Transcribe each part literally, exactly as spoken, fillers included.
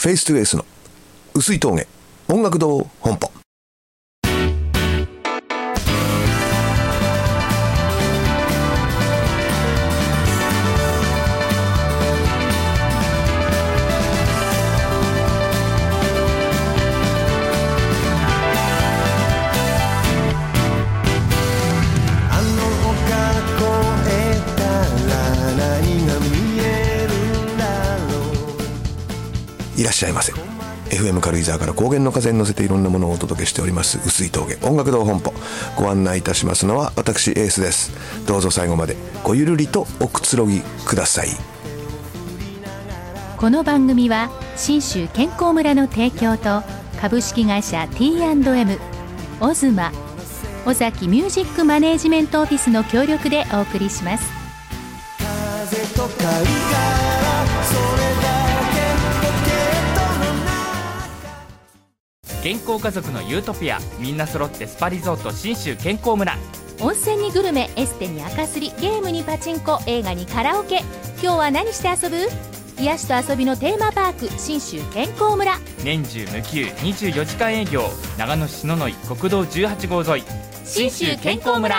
フェイストゥエースの薄い峠音楽堂本舗。いらっしゃいませ。 エフエム 軽井沢から高原の風に乗せていろんなものをお届けしております薄い峠音楽堂本舗。ご案内いたしますのは私エースです。どうぞ最後までごゆるりとおくつろぎください。 この番組は信州健康村の提供と株式会社 ティーアンドエム、 オズマ、尾崎ミュージックマネージメントオフィスの協力でお送りします。 風と香りからそれだ健康家族のユートピア、みんな揃ってスパリゾート信州健康村。 温泉にグルメ、エステに赤すり、ゲームにパチンコ、映画にカラオケ。今日は何して遊ぶ？癒しと遊びのテーマパーク信州健康村。 年中無休にじゅうよじかん営業。長野市篠ノ井国道じゅうはちごう沿い信州健康村。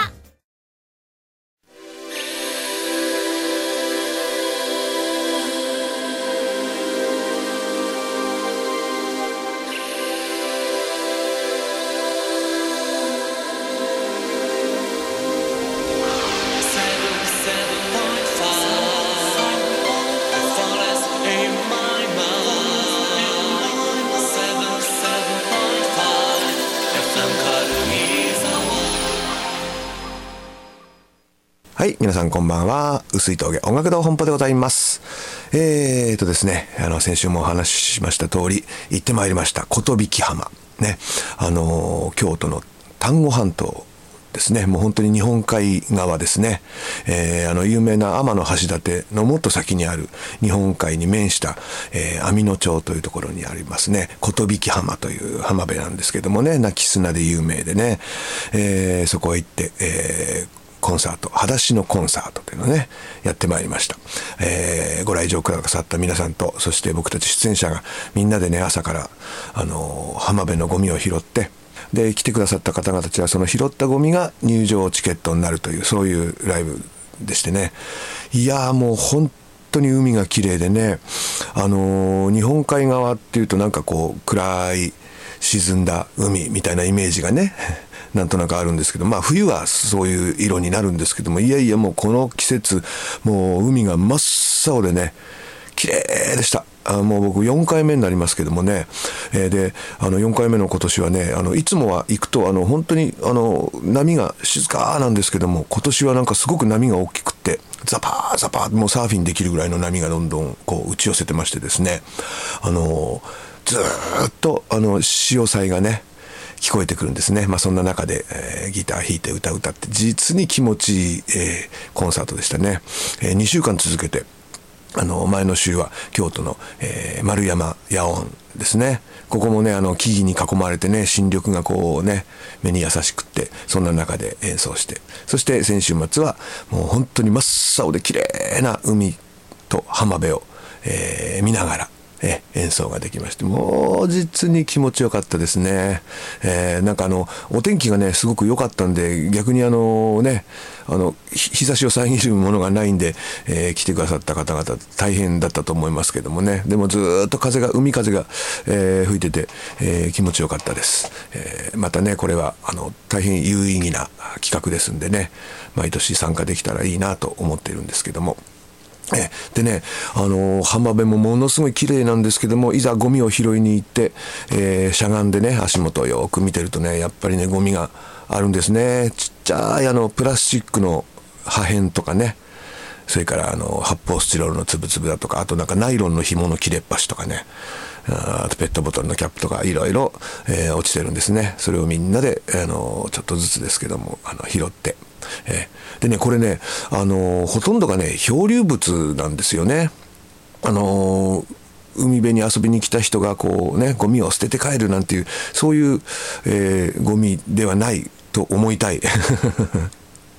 はい、皆さんこんばんは。薄い峠音楽堂本舗でございます。えーとですね、あの先週もお話ししました通り行ってまいりました琴引浜ね。あの京都の丹後半島ですね。もう本当に日本海側ですね。えー、あの有名な天橋立のもっと先にある日本海に面した、えー、網野町というところにありますね。琴引浜という浜辺なんですけどもね、泣き砂で有名でね、えー、そこへ行って、えーコンサート、裸足のコンサートというのをねやってまいりました。えー、ご来場くださった皆さんと、そして僕たち出演者がみんなでね朝からあのー、浜辺のゴミを拾って、で来てくださった方々たちはその拾ったゴミが入場チケットになるという、そういうライブでしてね。いやーもう本当に海が綺麗でね、あのー、日本海側っていうとなんかこう暗い沈んだ海みたいなイメージがねなんとなくあるんですけど、まあ冬はそういう色になるんですけども、いやいやもうこの季節もう海が真っ青でね綺麗でした。あもう僕よんかいめになりますけどもね、えー、であのよんかいめの今年はね、あのいつもは行くとあの本当にあの波が静かなんですけども、今年はなんかすごく波が大きくってザパーザパーもうサーフィンできるぐらいの波がどんどんこう打ち寄せてましてですね、あのずーっとあの潮騒がね聞こえてくるんですね。まあそんな中で、えー、ギター弾いて歌歌って実に気持ちいい、えー、コンサートでしたね。えー、にしゅうかん続けて、あの前の週は京都の、えー、丸山野音ですね。ここもねあの木々に囲まれてね、新緑がこうね目に優しくって、そんな中で演奏して、そして先週末はもう本当に真っ青で綺麗な海と浜辺を、えー、見ながらえ演奏ができまして、もう実に気持ちよかったですね。えー、なんかあのお天気がねすごく良かったんで、逆にあのねあの日差しを遮るものがないんで、えー、来てくださった方々大変だったと思いますけどもね。でもずっと風が海風が、えー、吹いてて、えー、気持ちよかったです。えー、またねこれはあの大変有意義な企画ですんでね、毎年参加できたらいいなと思っているんですけども。えでね、あのー、浜辺もものすごい綺麗なんですけども、いざゴミを拾いに行って、えー、しゃがんでね足元をよく見てるとね、やっぱりねゴミがあるんですね。ちっちゃいあのプラスチックの破片とかね、それからあの発泡スチロールのつぶつぶだとか、あとなんかナイロンの紐の切れっ端とかね、あとペットボトルのキャップとかいろいろ、えー、落ちてるんですね。それをみんなで、あのー、ちょっとずつですけどもあの拾って、えー、でねこれね、あのー、ほとんどがね漂流物なんですよね。あのー、海辺に遊びに来た人がこうねゴミを捨てて帰るなんていうそういう、えー、ゴミではないと思いたい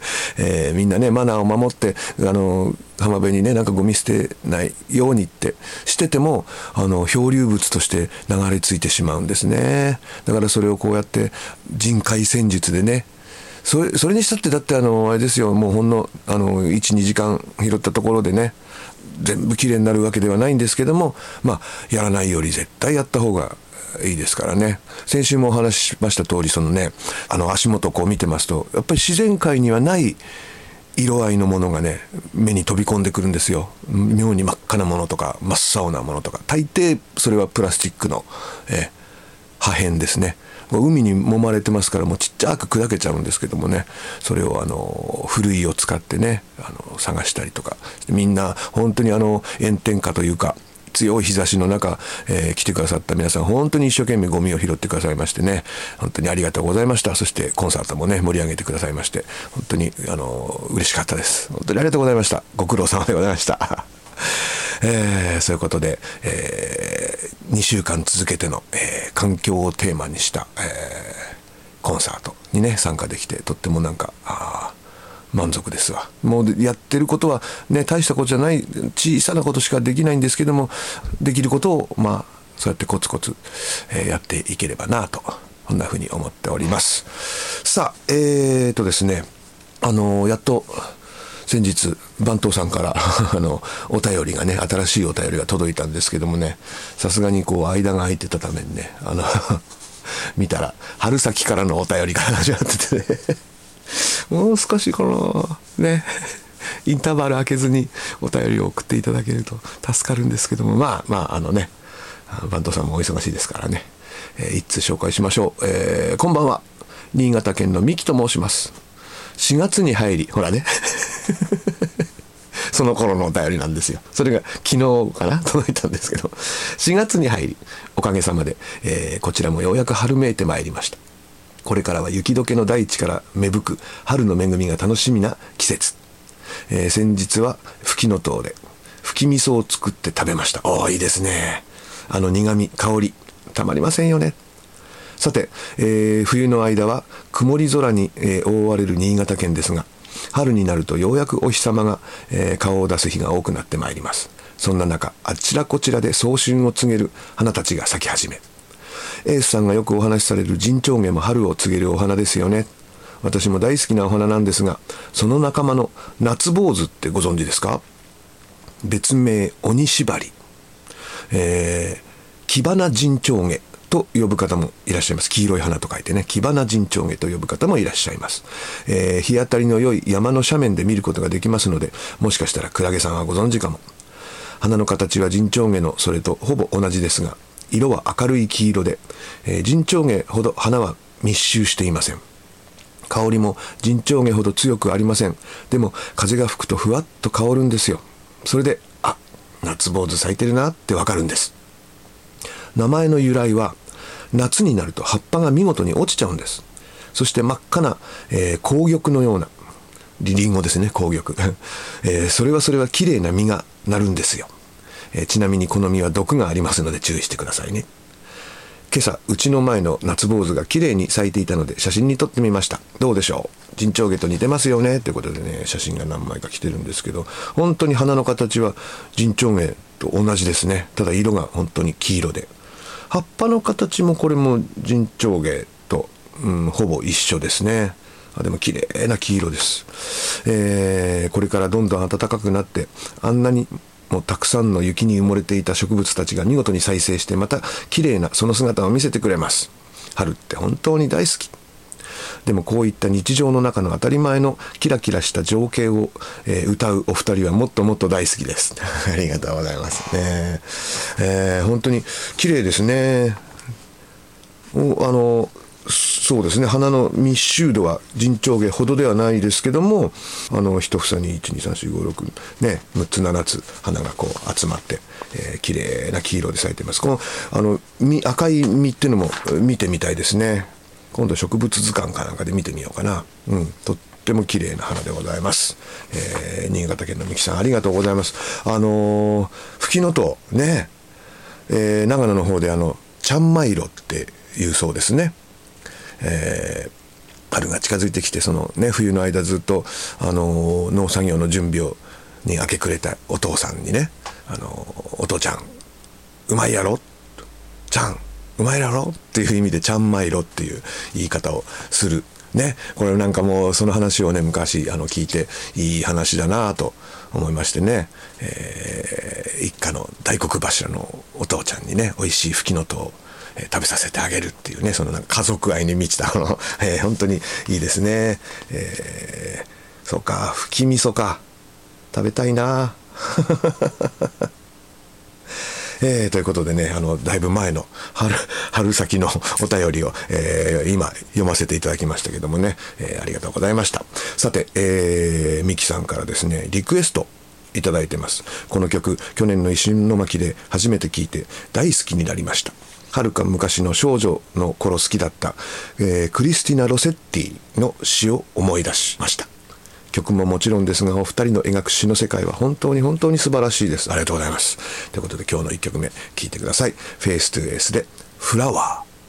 えー、みんなねマナーを守ってあの浜辺にねなんかゴミ捨てないようにってしててもあの漂流物として流れ着いてしまうんですね。だからそれをこうやって人海戦術でねそれ、それにしたってだってあのあれですよもうほんのあの いちにじかん拾ったところでね全部きれいになるわけではないんですけども、まあやらないより絶対やった方がいいですからね。先週もお話ししました通りそのねあの足元をこう見てますとやっぱり自然界にはない色合いのものがね目に飛び込んでくるんですよ。妙に真っ赤なものとか真っ青なものとか大抵それはプラスチックの、え破片ですね。海に揉まれてますからもうちっちゃく砕けちゃうんですけどもねそれをあのふるいを使ってねあの探したりとかみんな本当にあの炎天下というか強い日差しの中、えー、来てくださった皆さん本当に一生懸命ゴミを拾ってくださいましてね本当にありがとうございました。そしてコンサートもね盛り上げてくださいまして本当にあの嬉しかったです。本当にありがとうございました。ご苦労様でございましたえー、そういうことで、えー、にしゅうかん続けての、えー、環境をテーマにした、えー、コンサートにね参加できてとってもなんかあ満足ですわ。もうやってることはね大したことじゃない小さなことしかできないんですけどもできることをまあそうやってコツコツ、えー、やっていければなとこんなふうに思っております。さあえーとですねあのー、やっと先日番頭さんからあのお便りがね新しいお便りが届いたんですけどもねさすがにこう間が空いてたためにねあの見たら春先からのお便りが始まっててねもう少しこのねインターバル空けずにお便りを送っていただけると助かるんですけどもまあまああのね番頭さんもお忙しいですからね、えー、一通紹介しましょう、えー、こんばんは新潟県の三木と申します。しがつに入りほらねその頃のお便りなんですよ。それが昨日かな届いたんですけどしがつに入りおかげさまで、えー、こちらもようやく春めいてまいりました。これからは雪解けの大地から芽吹く春の恵みが楽しみな季節、えー、先日はふきのとうでふき味噌を作って食べました。おーいいですね。あの苦味香りたまりませんよね。さて、えー、冬の間は曇り空に、えー、覆われる新潟県ですが春になるとようやくお日様が、えー、顔を出す日が多くなってまいります。そんな中あちらこちらで早春を告げる花たちが咲き始めエースさんがよくお話しされる陣長毛も春を告げるお花ですよね。私も大好きなお花なんですがその仲間の夏坊主ってご存知ですか。別名鬼縛り、えー、キバナ陣長毛と呼ぶ方もいらっしゃいます。黄色い花と書いてねキバナ陣長毛と呼ぶ方もいらっしゃいます、えー、日当たりの良い山の斜面で見ることができますのでもしかしたらクラゲさんはご存知かも。花の形は陣長毛のそれとほぼ同じですが色は明るい黄色で、えー、陣長毛ほど花は密集していません。香りも陣長毛ほど強くありません。でも風が吹くとふわっと香るんですよ。それであ夏坊主咲いてるなってわかるんです。名前の由来は夏になると葉っぱが見事に落ちちゃうんです。そして真っ赤な、えー、紅玉のようなリンゴですね紅玉、えー、それはそれは綺麗な実がなるんですよ、えー、ちなみにこの実は毒がありますので注意してくださいね。今朝うちの前の夏坊主が綺麗に咲いていたので写真に撮ってみました。どうでしょう陣長毛と似てますよねということでね写真が何枚か来てるんですけど本当に花の形は陣長毛と同じですね。ただ色が本当に黄色で葉っぱの形もこれも陣長毛と、うん、ほぼ一緒ですね。あでも綺麗な黄色です、えー、これからどんどん暖かくなってあんなにもうたくさんの雪に埋もれていた植物たちが見事に再生してまた綺麗なその姿を見せてくれます。春って本当に大好き。でもこういった日常の中の当たり前のキラキラした情景を、えー、歌うお二人はもっともっと大好きですありがとうございますね、えー、本当に綺麗ですね。おあのそうですね花の密集度は陣長毛ほどではないですけどもあの一房にいちにさんしごろくねむっつななつ花がこう集まって、えー、綺麗な黄色で咲いてます。このあの赤い実っていうのも見てみたいですね。今度植物図鑑かなんかで見てみようかな。うん、とっても綺麗な花でございます。えー、新潟県の三木さんありがとうございます。あのー、ふきのとうね、えー、長野の方であのちゃんまいろっていうそうですね。えー、 春が近づいてきて、そのね冬の間ずっとあの農作業の準備をに明け暮れたお父さんにね、あのお父ちゃんうまいやろ、ちゃんうまいやろっていう意味でちゃんまいろっていう言い方をするね。これなんかもうその話をね昔あの聞いていい話だなと思いましてね、えー、一家の大黒柱のお父ちゃんにね美味しいふきのとうをえー、食べさせてあげるっていうね、そのなんか家族愛に満ちたこの、えー、本当にいいですね。えー、そうか、ふき味噌か食べたいなえー、ということでね、あのだいぶ前の 春, 春先のお便りを、えー、今読ませていただきましたけどもね、えー、ありがとうございました。さて、えー、ミキさんからですねリクエストいただいてます。この曲去年の石巻で初めて聴いて大好きになりました。はるか昔の少女の頃好きだった、えー、クリスティナ・ロセッティの詩を思い出しました。曲ももちろんですがお二人の描く詩の世界は本当に本当に素晴らしいです。ありがとうございます。ということで今日のいっきょくめ聴いてください。フェイストゥフェイスでフラワー。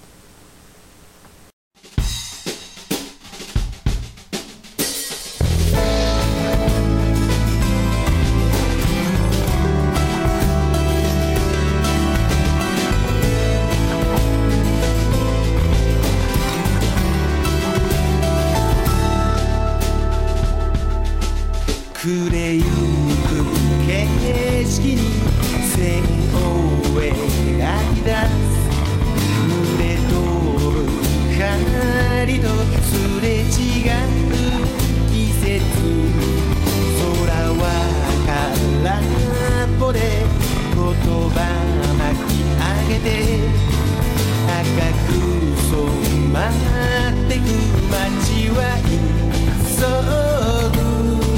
暮れゆく景色に線を描き出す群れ飛ぶ光とすれ違う季節空は空っぽで言葉巻き上げて赤く染まってく街は急ぐ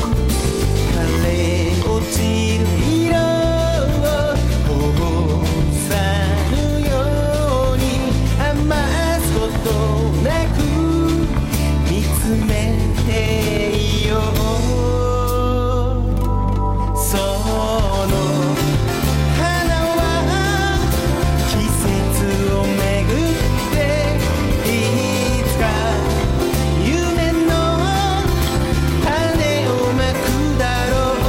落ちる色をこぼさぬように余すことなく見つめていよう。その花は季節をめぐっていつか夢の種をまくだろう。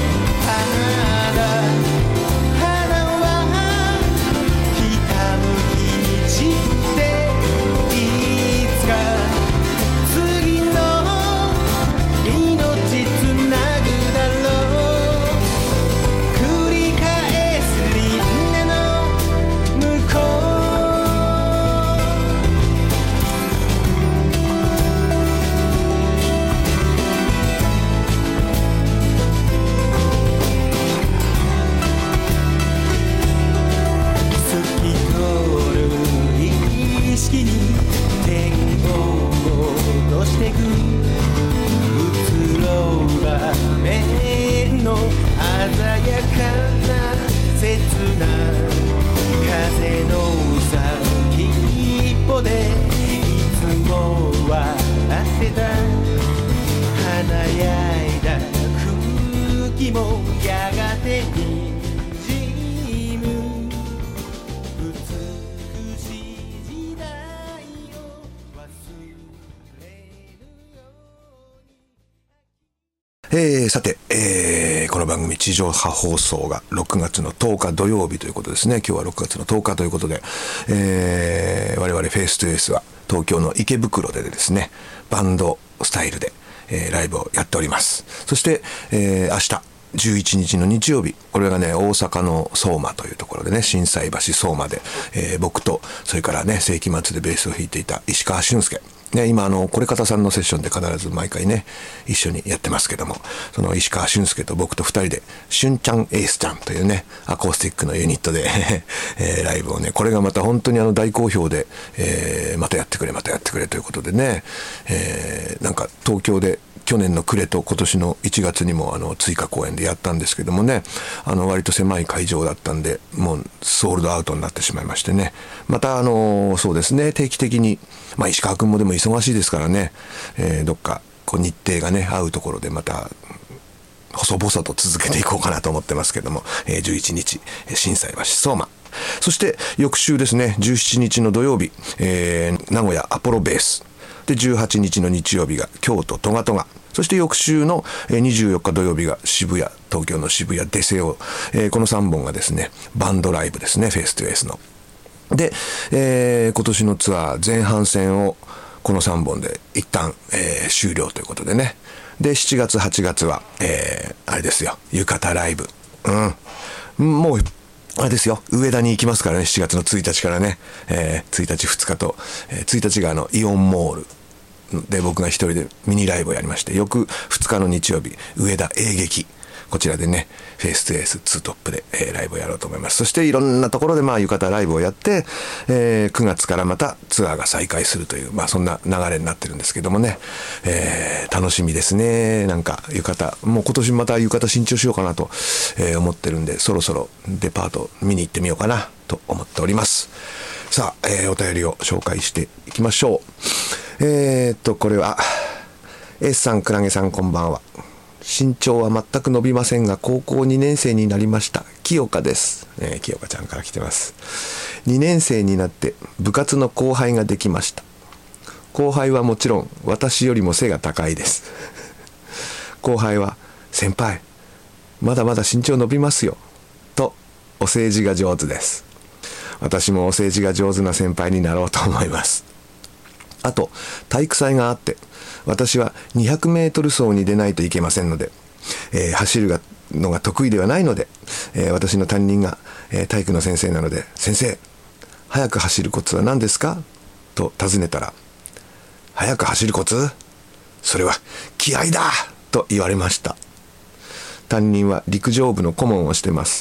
えー、さて、えー、この番組地上波放送がろくがつのとおか土曜日ということですね。今日はろくがつのとおかということで、えー、我々フェイストゥフェイスは東京の池袋でですねバンドスタイルで、えー、ライブをやっております。そして、えー、明日じゅういちにちの日曜日、これがね大阪の相馬というところでね、心斎橋相馬で、えー、僕とそれからね世紀末でベースを弾いていた石川俊介ね、今あのこれ方さんのセッションで必ず毎回ね一緒にやってますけども、その石川俊介と僕とふたりでしゅんちゃんエースちゃんというねアコースティックのユニットで、えー、ライブをね、これがまた本当にあの大好評で、えー、またやってくれまたやってくれということでね、えー、なんか東京で去年の暮れと今年のいちがつにもあの追加公演でやったんですけどもね、あの割と狭い会場だったんでもうソールドアウトになってしまいましてね、またあのそうですね定期的に、まあ、石川君もでも忙しいですからね、えー、どっかこう日程がね合うところでまた細々と続けていこうかなと思ってますけども、えー、じゅういちにち心斎橋相馬、そして翌週ですねじゅうしちにちの土曜日、えー、名古屋アポロベースしてじゅうはちにちの日曜日が京都トガトガ、そして翌週のにじゅうよっか土曜日が渋谷、東京の渋谷デセオ、えー、このさんぼんがですねバンドライブですね、フェイストゥフェイスの。で、えー、今年のツアー前半戦をこのさんぼんで一旦、えー、終了ということでね。でしちがつはちがつは、えー、あれですよ、浴衣ライブ、うん、もうあれですよ、上田に行きますからね、しちがつのついたちからね、えー、ついたちふつかと、えー、ついたちがあのイオンモールで僕が一人でミニライブをやりまして、翌ふつかの日曜日上田映劇、こちらでねフェイストゥフェイスツートップで、えー、ライブをやろうと思います。そしていろんなところでまあ浴衣ライブをやって、えー、くがつからまたツアーが再開するという、まあそんな流れになってるんですけどもね、えー、楽しみですね。なんか浴衣、もう今年また浴衣新調しようかなと、えー、思ってるんで、そろそろデパート見に行ってみようかなと思っております。さあ、えー、お便りを紹介していきましょう。えー、っとこれは S さん、クラゲさん、こんばんは。身長は全く伸びませんが高校にねん生になりました清香です、えー、清香ちゃんから来てます。にねん生になって部活の後輩ができました。後輩はもちろん私よりも背が高いです。後輩は先輩まだまだ身長伸びますよとお世辞が上手です。私もお世辞が上手な先輩になろうと思います。あと体育祭があって私はにひゃくメートル走に出ないといけませんので、えー、走るのが得意ではないので、えー、私の担任が、えー、体育の先生なので、先生速く走るコツは何ですかと尋ねたら、速く走るコツ？それは気合だと言われました。担任は陸上部の顧問をしてます。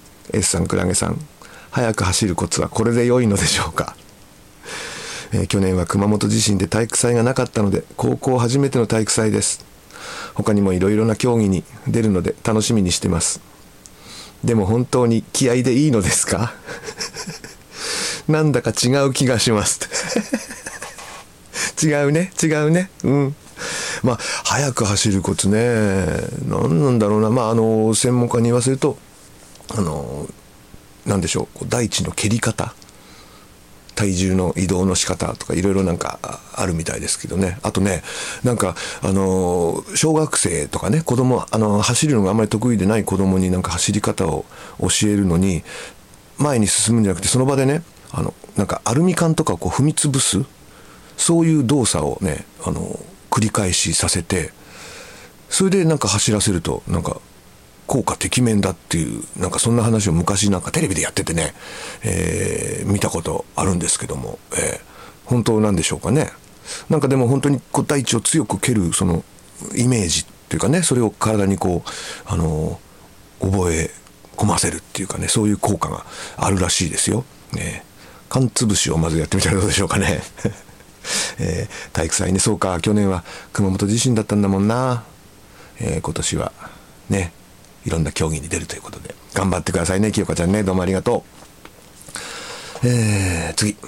S さん、クラゲさん、速く走るコツはこれで良いのでしょうか？えー、去年は熊本地震で体育祭がなかったので高校初めての体育祭です。他にもいろいろな競技に出るので楽しみにしてます。でも本当に気合でいいのですか？なんだか違う気がします。違うね違うねうんまあ速く走るコツね、何なんだろうな。まああの専門家に言わせると、あのなんでしょう、大地の蹴り方、体重の移動の仕方とかいろいろなんかあるみたいですけどね。あとね、なんかあの小学生とかね、子供、あの走るのがあんまり得意でない子供になんか走り方を教えるのに、前に進むんじゃなくてその場でね、あのなんかアルミ缶とかをこう踏み潰す、そういう動作をね、あの繰り返しさせて、それでなんか走らせるとなんか効果てきめんだっていう、なんかそんな話を昔なんかテレビでやっててね、えー、見たことあるんですけども、えー、本当なんでしょうかね。なんかでも本当にこう大地を強く蹴るそのイメージっていうかね、それを体にこうあの覚え込ませるっていうかね、そういう効果があるらしいですよ。ね、缶つぶしをまずやってみたらどうでしょうかね。えー、体育祭ね、そうか、去年は熊本地震だったんだもんな。えー、今年はね、いろんな競技に出るということで頑張ってくださいね、清香ちゃんね、どうもありがとう。えー、次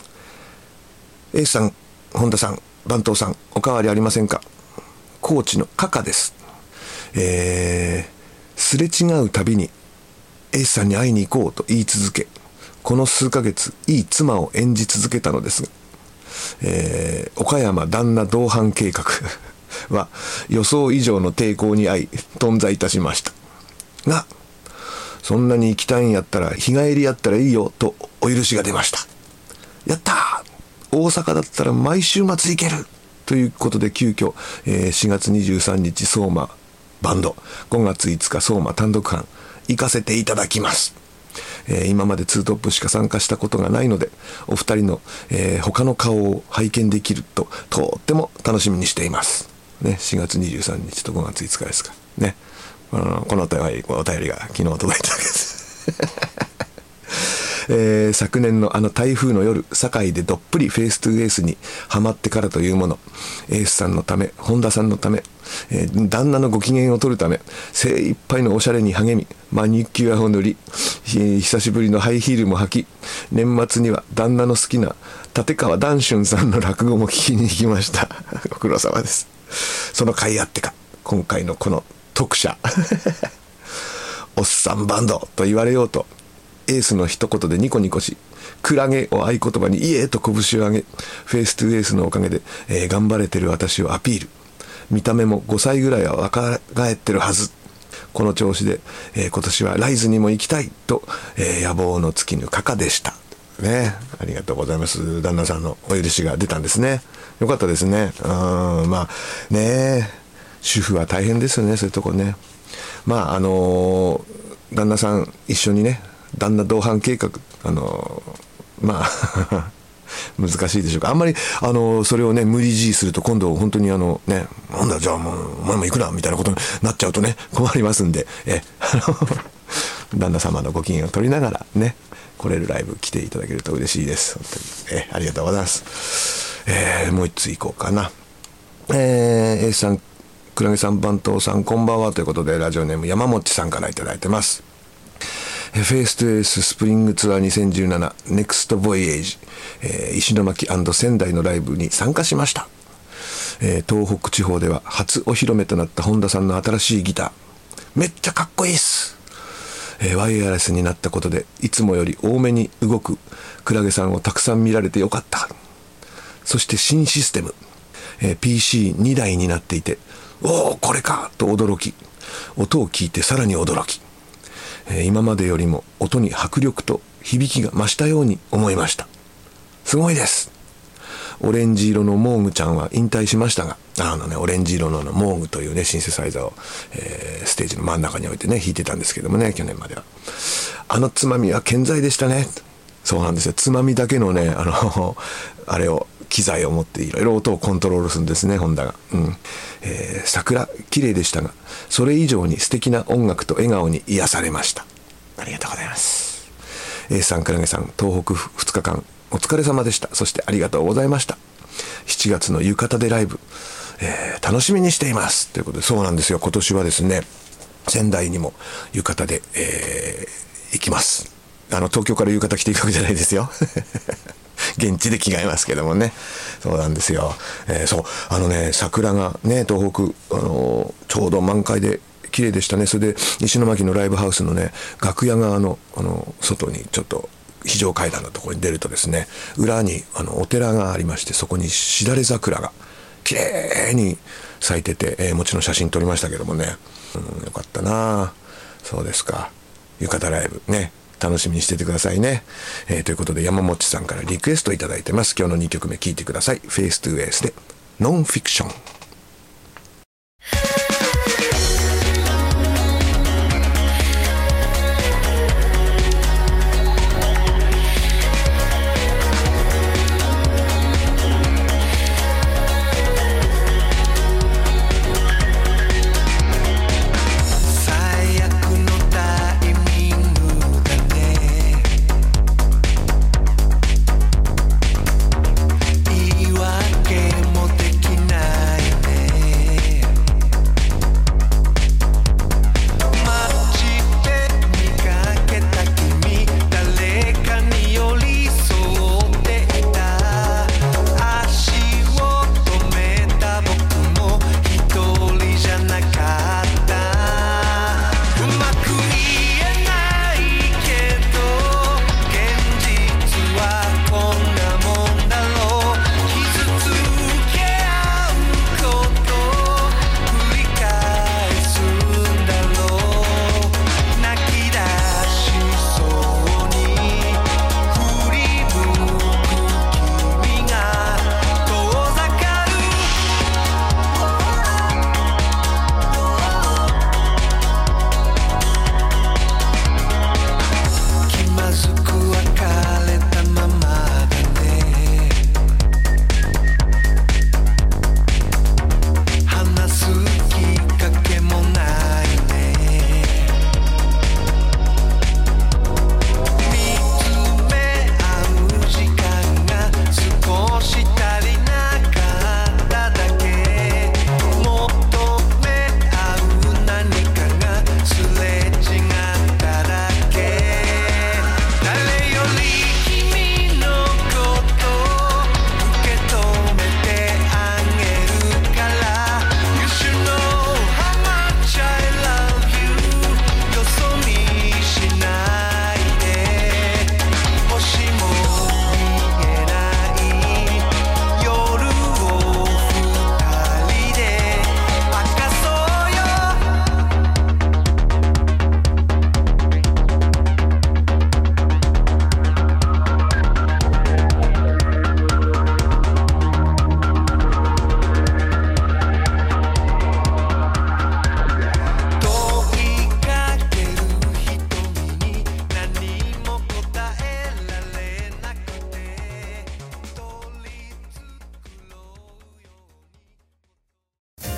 A さん、本田さん、番頭さん、おかわりありませんか？高知のカカです。えー、すれ違うたびに A さんに会いに行こうと言い続け、この数ヶ月いい妻を演じ続けたのですが、えー、岡山旦那同伴計画は予想以上の抵抗に遭い頓挫いたしましたが、そんなに行きたいんやったら日帰りやったらいいよとお許しが出ました。やったー、大阪だったら毎週末行けるということで急遽、えー、しがつにじゅうさんにち相馬バンド、ごがついつか相馬単独班行かせていただきます。えー、今までツートップしか参加したことがないので、お二人の、えー、他の顔を拝見できるととっても楽しみにしていますね。しがつにじゅうさんにちとごがついつかですかね。あのこのお便り、お便りが昨日届いたわけです、えー、昨年のあの台風の夜、堺でどっぷりフェイストゥフェイスにハマってからというもの、エースさんのため、本田さんのため、えー、旦那のご機嫌を取るため精一杯のおしゃれに励み、マニキュアを塗り、久しぶりのハイヒールも履き、年末には旦那の好きな立川談春さんの落語も聞きに行きました。ご苦労様です。その甲斐あってか、今回のこの特写おっさんバンドと言われようとエースの一言でニコニコし、クラゲを合言葉にイエーと拳を上げ、フェイストゥエースのおかげで、えー、頑張れてる私をアピール。見た目もごさいぐらいは若返ってるはず。この調子で、えー、今年はライズにも行きたいと、えー、野望の尽きぬカカでしたね。ありがとうございます。旦那さんのお許しが出たんですね。よかったですね。うん、まあね、主婦は大変ですよね、そういうとこね。まああのー、旦那さん一緒にね、旦那同伴計画、あのー、まあ難しいでしょうか。あんまりあのそれをね無理強いすると今度本当にあのね、なんだじゃあもうお前も行くなみたいなことになっちゃうとね困りますんで、えあの旦那様のご機嫌を取りながらね来れるライブ来ていただけると嬉しいです。本当に、えありがとうございます。えー、もう一つ行こうかな。えー、A さん、クラゲさん、番頭さんこんばんはということでラジオネーム山もっちさんからいただいてます。フェイストゥエーススプリングツアーにせんじゅうななネクストボイエージ、えー、石巻&仙台のライブに参加しました、えー、東北地方では初お披露目となった本田さんの新しいギターめっちゃかっこいいっす、えー、ワイヤレスになったことでいつもより多めに動くクラゲさんをたくさん見られてよかった。そして新システム、えー、ピーシーに 台になっていておーこれかと驚き、音を聞いてさらに驚き、今までよりも音に迫力と響きが増したように思いました。すごいです。オレンジ色のモーグちゃんは引退しましたが、あのねオレンジ色のモーグというねシンセサイザーを、えー、ステージの真ん中に置いてね弾いてたんですけどもね、去年まではあのつまみは健在でしたね。そうなんですよ、つまみだけのねあのあれを機材を持っていろいろ音をコントロールするんですね、ホンダが、うんえー、桜綺麗でしたがそれ以上に素敵な音楽と笑顔に癒されました。ありがとうございます。 A さん、クラゲさん、東北ふつかかんお疲れ様でした。そしてありがとうございました。しちがつの浴衣でライブ、えー、楽しみにしていますということで、そうなんですよ、今年はですね仙台にも浴衣で、えー、行きます。あの東京から浴衣着ていくわけじゃないですよ現地で着替えますけどもね。そうなんですよ、えー、そうあのね桜がね東北、あのー、ちょうど満開で綺麗でしたね。それで石巻のライブハウスのね楽屋側の、あの外にちょっと非常階段のところに出るとですね、裏にあのお寺がありまして、そこにしだれ桜が綺麗に咲いてて、えー、もちろん写真撮りましたけどもね、うん、よかったな。そうですか、浴衣ライブね楽しみにしててくださいね、えー、ということで山本さんからリクエストいただいてます。今日のにきょくめ聴いてください。フェイストゥエースでノンフィクション。 言い訳もできない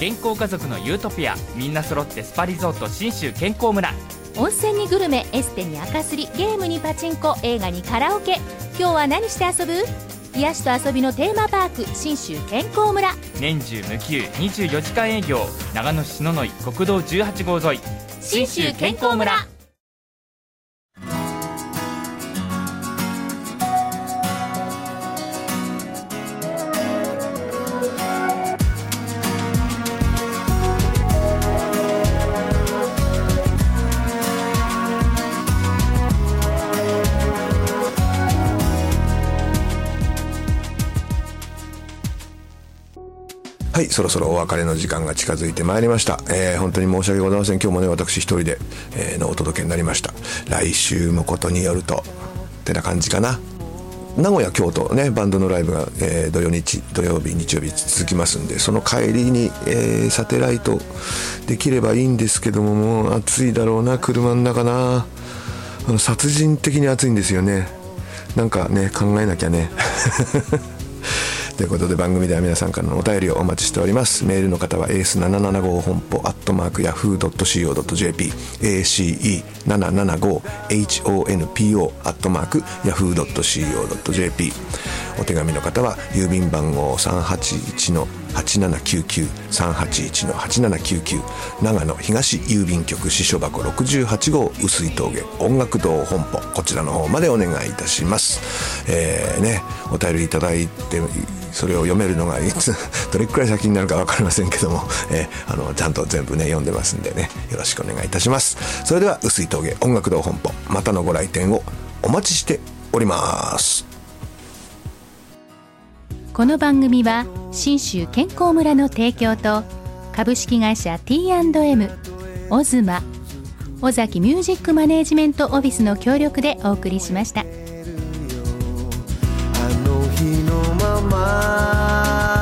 健康家族のユートピア、みんな揃ってスパリゾート信州健康村。 温泉にグルメ、エステに赤すり、ゲームにパチンコ、映画にカラオケ。今日は何して遊ぶ？癒しと遊びのテーマパーク、信州健康村。 年中無休にじゅうよじかん営業、長野市篠ノ井国道じゅうはち号沿い、信州健康村。 はい、そろそろお別れの時間が近づいてまいりました。えー、本当に申し訳ございません。今日もね、私一人で、えー、のお届けになりました。来週もことによるとってな感じかな。名古屋、京都ね、バンドのライブが、えー、土曜日土曜日日曜日続きますんで、その帰りに、えー、サテライトできればいいんですけども、もう暑いだろうな、車の中な。あの殺人的に暑いんですよね。なんかね、考えなきゃね。ということで、番組では皆さんからのお便りをお待ちしております。メールの方は エーエスななななご 本舗アットマークヤフー ドット シーオー ドット ジェーピー エーシーイーななななご ホンポ アットマークヤフー ドット シーオー ドット ジェーピー。 お手紙の方は郵便番号 さんはちいちのはちななきゅうきゅう さんはちいちのはちななきゅうきゅう、長野東郵便局支所箱ろくじゅうはち号碓井峠音楽堂本舗、こちらの方までお願いいたします。えー、ね、お便りいただいてそれを読めるのがいつどれくらい先になるか分かりませんけども、えー、あのちゃんと全部ね読んでますんでね、よろしくお願いいたします。それでは碓井峠音楽堂本舗、またのご来店をお待ちしております。 この番組は信州健康村の提供と株式会社 ティーアンドエム、 オズマ、尾崎ミュージックマネジメントオフィスの協力でお送りしました。 あの日のまま